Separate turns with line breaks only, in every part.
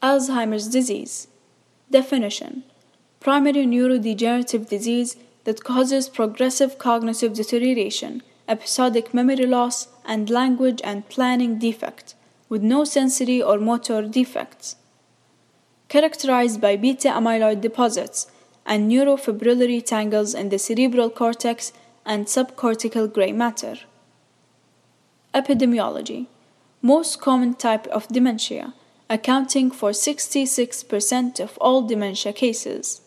Alzheimer's disease. Definition: primary neurodegenerative disease that causes progressive cognitive deterioration, episodic memory loss, and language and planning defect, with no sensory or motor defects. Characterized by beta amyloid deposits and neurofibrillary tangles in the cerebral cortex and subcortical gray matter. Epidemiology: most common type of dementia, accounting for 66% of all dementia cases.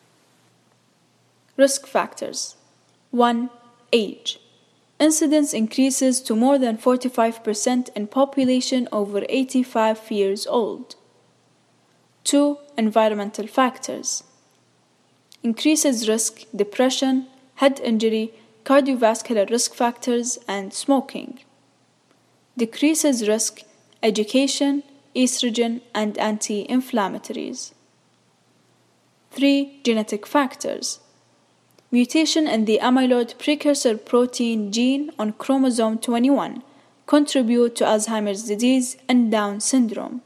Risk factors: 1. Age. Incidence increases to more than 45% in population over 85 years old. 2. Environmental factors. Increases risk, depression, head injury, cardiovascular risk factors, and smoking. Decreases risk, education, estrogen, and anti-inflammatories. 3. Genetic factors. Mutation in the amyloid precursor protein gene on chromosome 21 contribute to Alzheimer's disease and Down syndrome.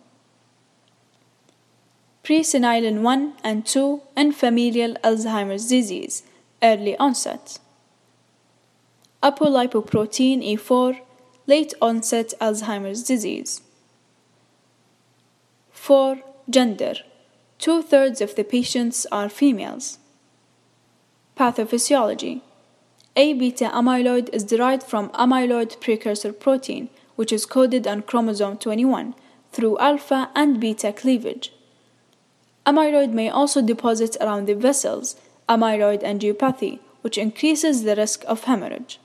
Presenilin 1 and 2 and familial Alzheimer's disease, early onset. Apolipoprotein E4, late onset Alzheimer's disease. 4. Gender. 2/3 of the patients are females. Pathophysiology. A-beta amyloid is derived from amyloid precursor protein, which is coded on chromosome 21 through alpha and beta cleavage. Amyloid may also deposit around the vessels, amyloid angiopathy, which increases the risk of hemorrhage.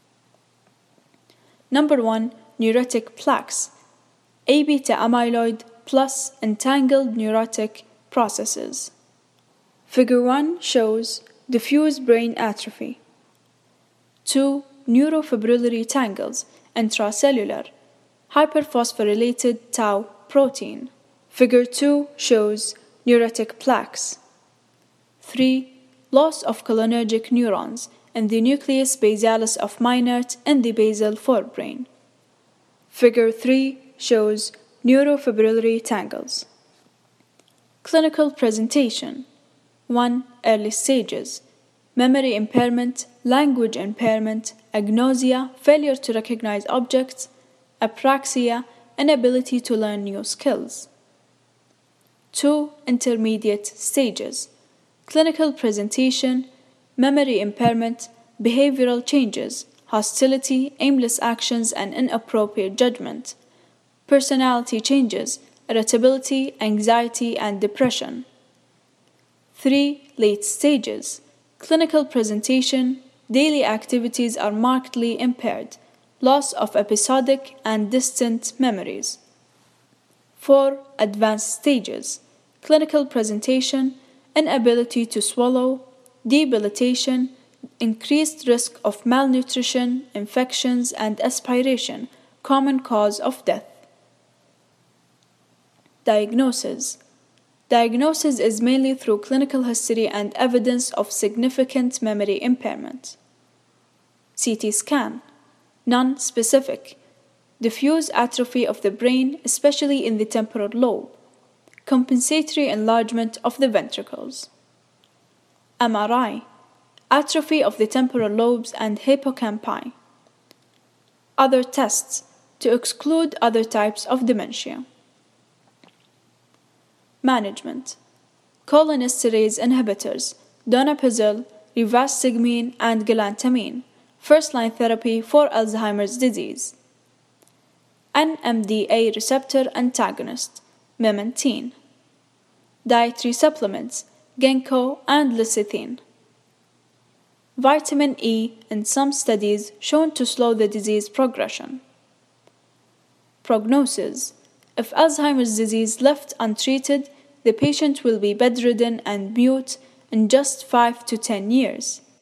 1. Neurotic plaques. A-beta amyloid plus entangled neurotic processes. Figure 1 shows diffuse brain atrophy. 2. Neurofibrillary tangles, intracellular, hyperphosphorylated tau protein. Figure 2 shows neurotic plaques. 3. Loss of cholinergic neurons in the nucleus basalis of Meynert in the basal forebrain. Figure 3 shows neurofibrillary tangles. Clinical presentation: 1. Early stages: memory impairment, language impairment, agnosia, failure to recognize objects, apraxia, inability to learn new skills. 2. Intermediate stages: clinical presentation, memory impairment, behavioral changes, hostility, aimless actions, and inappropriate judgment, personality changes, irritability, anxiety, and depression. 3. Late stages: clinical presentation, daily activities are markedly impaired, loss of episodic and distant memories. 4. Advanced stages: clinical presentation, inability to swallow, debilitation, increased risk of malnutrition, infections, and aspiration, common cause of death. Diagnosis: diagnosis is mainly through clinical history and evidence of significant memory impairment. CT scan: non-specific, diffuse atrophy of the brain, especially in the temporal lobe, compensatory enlargement of the ventricles. MRI: atrophy of the temporal lobes and hippocampi. Other tests to exclude other types of dementia. Management: cholinesterase inhibitors, donepezil, rivastigmine, and galantamine, first-line therapy for Alzheimer's disease. NMDA receptor antagonist, memantine. Dietary supplements, ginkgo and lecithin. Vitamin E in some studies shown to slow the disease progression. Prognosis: if Alzheimer's disease left untreated, the patient will be bedridden and mute in just 5 to 10 years.